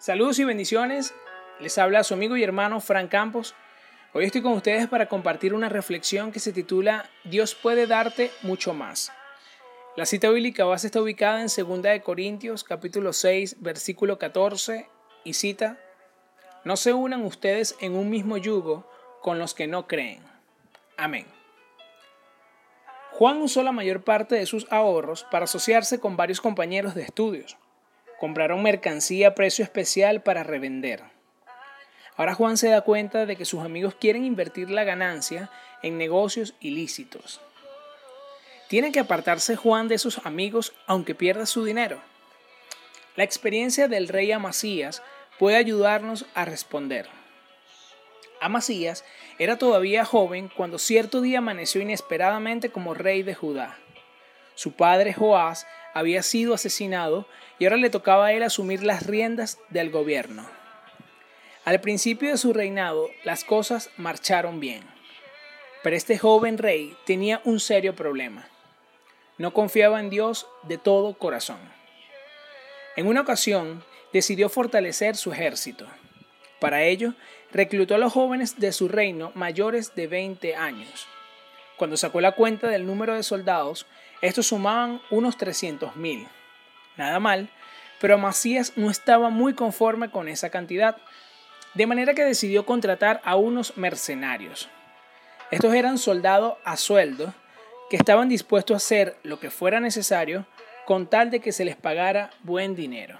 Saludos y bendiciones, les habla su amigo y hermano Frank Campos. Hoy estoy con ustedes para compartir una reflexión que se titula Dios puede darte mucho más. La cita bíblica base está ubicada en 2 Corintios capítulo 6 versículo 14 y cita: No se unan ustedes en un mismo yugo con los que no creen. Amén. Juan usó la mayor parte de sus ahorros para asociarse con varios compañeros de estudios. Compraron mercancía a precio especial para revender. Ahora Juan se da cuenta de que sus amigos quieren invertir la ganancia en negocios ilícitos. ¿Tiene que apartarse Juan de sus amigos aunque pierda su dinero? La experiencia del rey Amasías puede ayudarnos a responder. Amasías era todavía joven cuando cierto día amaneció inesperadamente como rey de Judá. Su padre Joás había sido asesinado y ahora le tocaba a él asumir las riendas del gobierno. Al principio de su reinado, las cosas marcharon bien, pero este joven rey tenía un serio problema. No confiaba en Dios de todo corazón. En una ocasión, decidió fortalecer su ejército. Para ello, reclutó a los jóvenes de su reino mayores de 20 años. Cuando sacó la cuenta del número de soldados, estos sumaban unos 300,000. Nada mal, pero Amasías no estaba muy conforme con esa cantidad, de manera que decidió contratar a unos mercenarios. Estos eran soldados a sueldo que estaban dispuestos a hacer lo que fuera necesario con tal de que se les pagara buen dinero.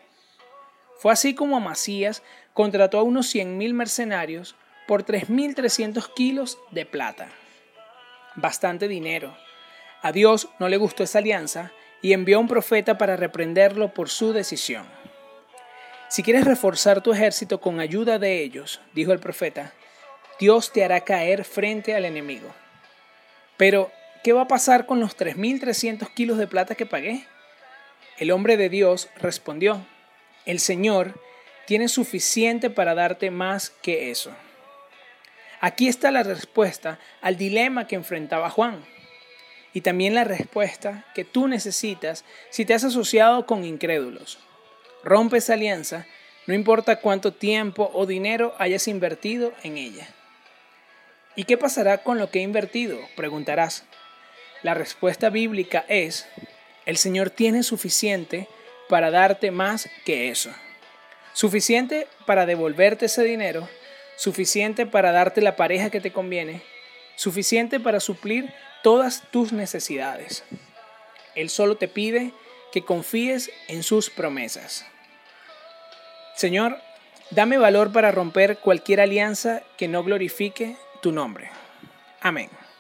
Fue así como Amasías contrató a unos 100,000 mercenarios por 3,300 kilos de plata. Bastante dinero. A Dios no le gustó esa alianza y envió a un profeta para reprenderlo por su decisión. Si quieres reforzar tu ejército con ayuda de ellos, dijo el profeta, Dios te hará caer frente al enemigo. Pero, ¿qué va a pasar con los 3,300 kilos de plata que pagué? El hombre de Dios respondió, el Señor tiene suficiente para darte más que eso. Aquí está la respuesta al dilema que enfrentaba Juan. Y también la respuesta que tú necesitas si te has asociado con incrédulos. Rompe esa alianza, no importa cuánto tiempo o dinero hayas invertido en ella. ¿Y qué pasará con lo que he invertido?, preguntarás. La respuesta bíblica es, el Señor tiene suficiente para darte más que eso. Suficiente para devolverte ese dinero, suficiente para darte la pareja que te conviene, suficiente para suplir todas tus necesidades. Él solo te pide que confíes en sus promesas. Señor, dame valor para romper cualquier alianza que no glorifique tu nombre. Amén.